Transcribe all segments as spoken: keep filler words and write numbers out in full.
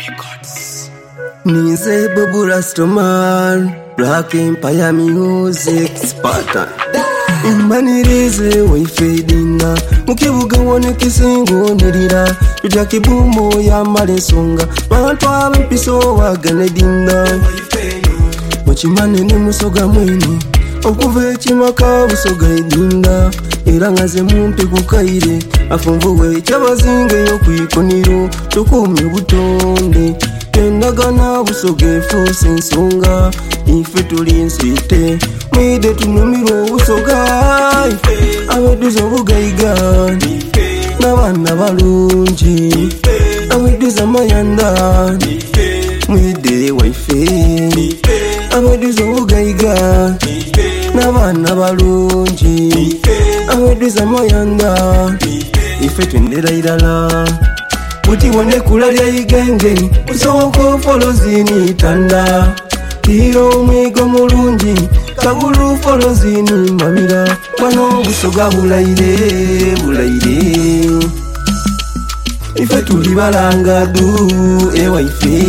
Nize Bobo Rastaman, Black Empire Music, Spartan. Immanirize waifedina mukibuga wone kisingo nirira tujya kibumo ya malensonga bantu abempiso waganedinda mukimane ne musoga mwini okuva ekimaka busoga edinda era ngaze mumpe kukaire afumvuwe kyabazinge yo kwikoniro tukumye butonde endagana busoge fose nsonga ife tuli nsite mwide tunumiro busoga abeduza bugayiga n'abana balungi abeduza mayanda mwide waife abeduza bugayiga n'abana balungi abeduza mayanda ife twendera irala Uti wane kulalya igenge usoko folozini tanda Tiro mwigo mulungi kagulu folozini mamira Wano busoga bulaire bulaire Ife tuli balanga du ewa ife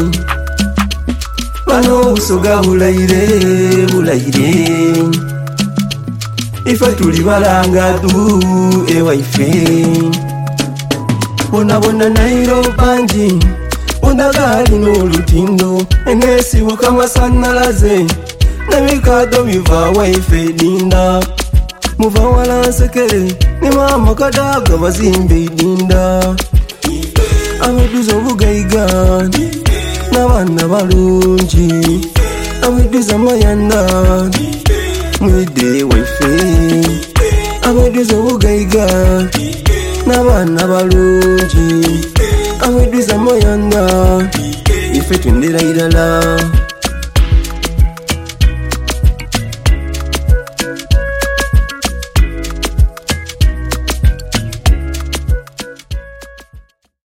Wano busoga bulaire bulaire Ife tuli balanga du ewa ife Bona bona nairo banji Ondagali n'olutindo Enesi wakama sanalaze Namikado miva waife dinda Muva wala nsekere Ni mama kadaga bazimbe dinda Ameduza bugayiga N'abana balungi Ameduza mayanda Mwide waife Ameduza bugayiga n'abana balungi abeduza moyanda ife twendera irala